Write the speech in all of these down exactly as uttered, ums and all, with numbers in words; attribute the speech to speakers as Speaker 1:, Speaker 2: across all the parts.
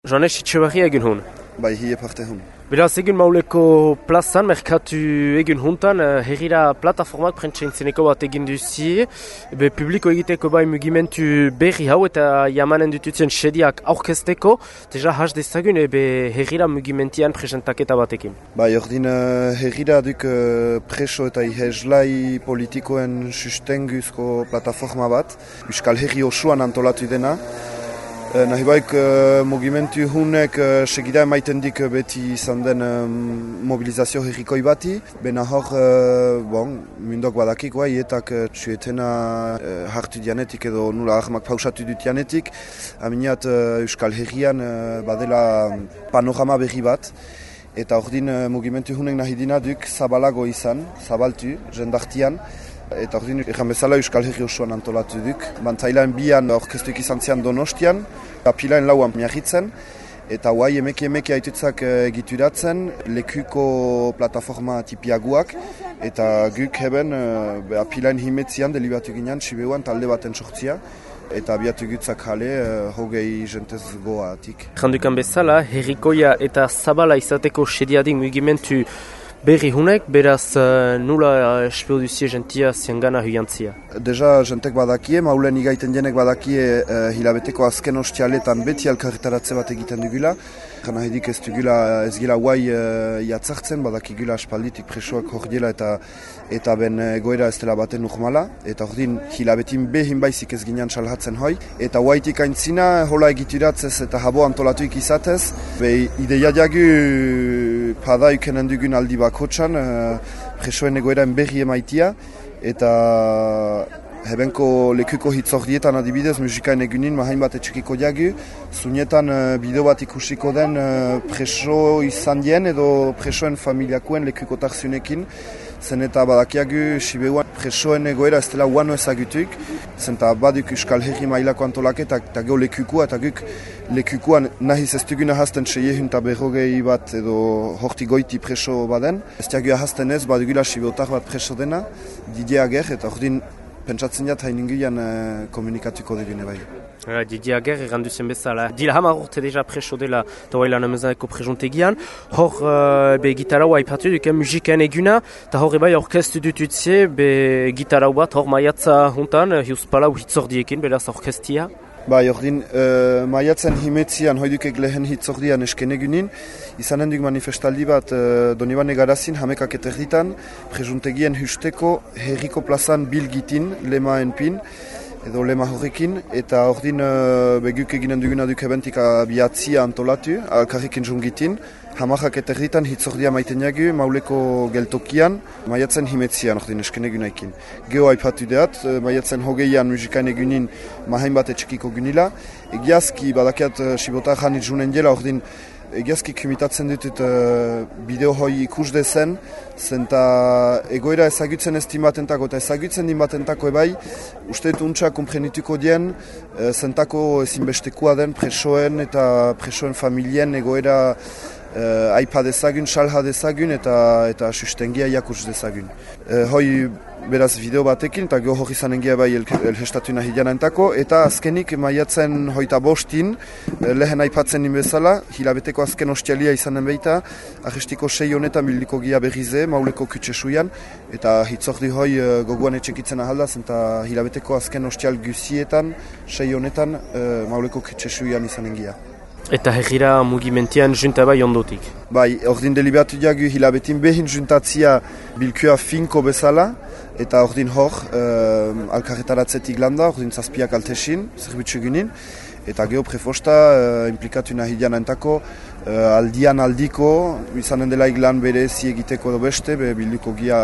Speaker 1: Joanes Itxebarria egin hun.
Speaker 2: Bai, hie parte hun.
Speaker 1: Beraz, egin mauleko plazan, merkatu egin huntan, herrira plataformak prentsaintzeneko bat egin duzie, be publiko egiteko bai mugimendu berri hau eta jamanen dututzen sediak aurkezteko, deja has dezagun ebe herrira mugimentian presentaketa batekin.
Speaker 2: Bai, ordin uh, herrira duk uh, preso eta iheslai politikoen sustenguzko plataforma bat, Euskal Herri osoan antolatu dena. Uh, nahi baik uh, mugimendu hunek uh, segida emaiten dik beti izan den um, mobilizazio herrikoi bati. Bena hor, uh, bon, mundok badakik, bai, etak uh, txuetena uh, hartu dianetik edo nula ahmak pausatu dut dianetik. Aminat uh, Euskal Herrian uh, badela panorama berri bat. Eta ordin uh, mugimendu hunek nahi dina duk zabalago izan, zabaltu, jendartian. Eta ordin, egan bezala Euskal Herri osoan antolatu duk. Bantailan bian orkestuik izan zian Donostian, apilaen lauan miahitzen, eta guai emeki emeki haitutzak egituratzen, lekuko plataforma tipiaguak, eta guk heben apilaen himetzian delibatu ginean, Sibeuan talde baten sortzia, eta abiatu gutzak jale, uh, hogei jentez goatik.
Speaker 1: Jandukan bezala, herrikoia eta zabala izateko sediadik mugimendu berri hunek, beraz uh, nula espero duzie gentia ziangana huiantzia?
Speaker 2: Deja jentek badakie, maulen igaiten jenek badakie uh, hilabeteko azken ostialetan beti alkarretaratze bat egiten dugula. Gana hedik ez dugula ez gila guai uh, jatzartzen, badakigula aspalditik presoak hor dela eta eta ben egoera ez dela baten normala. Eta hor din hilabetin behin baizik ez ginean salhatzen hoi. Eta guaitik aintzina, hola egituratzez eta habo antolatuik izatez. Be ideia diagu pada ikenen dugun aldi bakotxan, uh, presoen egoeran berri emaitia, eta hebenko lekuko hitzordietan adibidez, musikaen egunin mahain bat etxekiko diagu, zunetan uh, bideo bat ikusiko den uh, preso izan dien edo presoen familiakoen lekuko tarzionekin, zen eta badakiagu Sibeuan presoen egoera ez dela uano ezagutuik, zen eta baduk Euskal Herri mailako antolaketa eta geho lekukua, eta guk lekukuan nahiz ez duguna hasten seiehun eta berrogei bat edo horti goiti preso baden. Ez diagu ahazten ez, badugula Sibeutar bat preso dena, Didier Ager, eta ordin pentsatzen jat hain inguian uh, komunikatuko dugune bai.
Speaker 1: Uh, Didier Ager errandu zen bezala. Dila hamar urte deja preso dela eta hori lan amezaneko prejontegian. Hor uh, be gitarau haipatu duken musikaen eguna, eta hor ebai orkestu dututzie be gitarau bat hor maiatza huntan, uh, hiuzpalau hitzordiekin, beraz orkestia.
Speaker 2: Bai, ordin, uh, maiatzen himetzian hoidukek lehen hitzordian esken egunin, izanen duk manifestaldi bat uh, Donibane Garazin hamekak eterditan, presuntegien husteko herriko plazan bilgitin, lemaen pin, edo lema horrekin, eta ordin uh, beguk eginen duguna duk ebentik abiatzia antolatu, alkarrikin jungitin, hamarrak eterditan hitzordia maiten jagu, mauleko geltokian, maiatzen himetzian, ordin esken egunaikin. Geo aipatu deat, maiatzen hogeian musikain egunin mahain bat etxekiko gunila. Egiazki, badakiat Sibota janit junen dela, ordin egiazki kumitatzen ditut uh, bideo hoi ikus dezen, zenta egoera ezagutzen ez dinbatentako eta ezagutzen dinbatentako ebai, uste dut untsa komprenituko dien, uh, zentako ezinbestekoa den presoen eta presoen familien egoera Uh, aipa dezagun, salha dezagun eta eta sustengia jakus dezagun. Uh, hoi beraz video batekin eta geho hori zanengia bai elhestatu nahi janantako, eta azkenik maiatzen hoita bostin uh, lehen aipatzen inbezala, hilabeteko azken ostialia izanen behita, ahestiko sei honetan bildiko gia berrize, mauleko kutsesuian, eta hitzordi hoi uh, goguan etxekitzen ahaldaz, eta hilabeteko azken ostial guzietan, sei honetan uh, mauleko kutsesuian izanen gia.
Speaker 1: Eta herrira mugimentian junta bai ondotik.
Speaker 2: Bai, ordin delibatu diagu hilabetin behin juntatzia bilkua finko bezala, eta ordin hor, uh, alkarretaratzetik landa, ordin zazpiak altesin, zerbitzu egunin, eta geho prefosta uh, implikatu nahi dianantako, uh, aldian aldiko, izanen delaik lan berezi egiteko do beste, be bilduko gia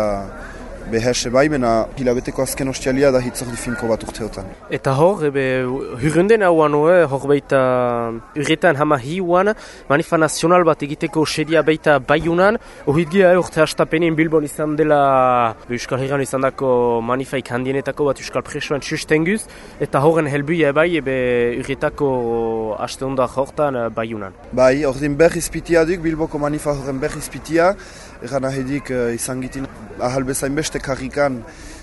Speaker 2: behese bai, mena hilabeteko azken ostialia da hitzordi finko bat urteotan.
Speaker 1: Eta hor, ebe, hurrunden hauan hori, hor beita urretan hama hiuan, manifa nazional bat egiteko sedia beita baiunan, horrit gira urte hastapenin Bilbon izan dela Euskal Herrian izan dako manifaik handienetako bat Euskal Presoen sustenguz, eta horren helbuia bai, ebe urretako haste ondar hortan baiunan.
Speaker 2: Bai, ordin berrizpitia duk, Bilboko manifa horren berrizpitia, eran ahedik uh, izan gitin ahal bezain beste karrikan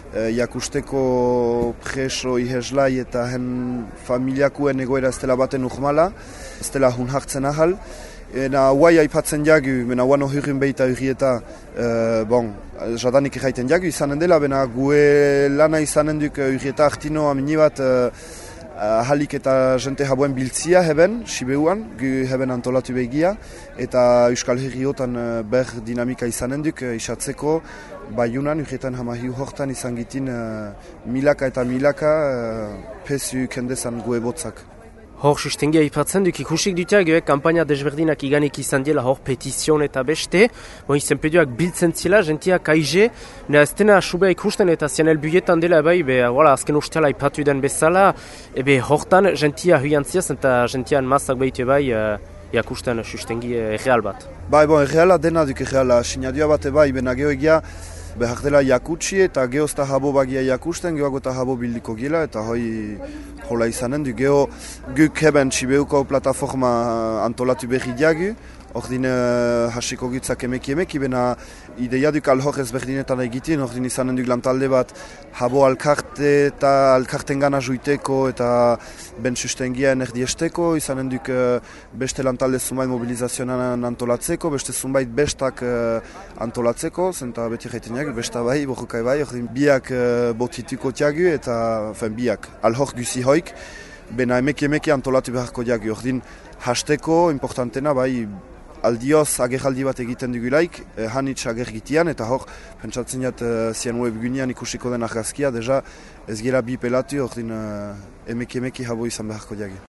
Speaker 2: e, jakusteko preso iheslai eta hen familiakuen egoera ez dela baten urmala, ez dela hun hartzen ahal. Ena guai aipatzen jagu, bena guano hurrin behita hurrieta, e, bon, jadanik erraiten jagu izanen dela, bena gue lana izanen duk hurrieta artino amini bat e, ahalik eta jente haboen biltzia heben, Sibeuan, gu heben antolatu begia, eta Euskal Herriotan ber dinamika izanen duk isatzeko, Baiunan, urrietan hamahiu hortan izan gitin uh, milaka eta milaka uh, pesu kendezan gue botzak.
Speaker 1: Hor sustengia ipatzen duk ikusik dutak, eh, kampaina desberdinak iganik izan diela hor petizion eta beste, bon, izenpedioak biltzen zila, gentiak aize, ez dena subea ikusten eta zian elbuietan dela bai, be, voilà, azken usteala ipatu den bezala, ebe hortan gentia huian ziaz eta gentian mazak behitu bai, uh, iakusten sustengi erreal bat.
Speaker 2: Bai, bon, erreala dena duk erreala, sinadioa bate bai, bena geho egia, behar dela jakutsi eta gehoz eta habo bagia jakusten, gehoago eta habo bildiko gila, eta hoi hola izanen du. Geho guk heben Sibeuko plataforma antolatu berri diagu, ordin uh, hasiko gitzak emeki emeki, bena ideia duk alhor ezberdinetan egitin, ordin izanen duk lantalde bat habo alkarte eta alkarten gana juiteko eta ben sustengiaen erdiesteko, izanen duk uh, beste lantalde zunbait mobilizazionan antolatzeko, beste zunbait bestak uh, antolatzeko, zenta beti jaiten jagu, besta bai, borrokai bai, ordin biak uh, botituko tiagu eta fen biak alhor guzi hoik, bena emeki emeki antolatu beharko diagu, ordin hasteko importantena bai, aldioz agerraldi bat egiten dugulaik, eh, hanitz agergitian, eta hor, pentsatzen jat, eh, zien webgunean ikusiko den argazkia, deja ez gira bi pelatu, ordin eh, emeki emeki habo izan beharko diagi.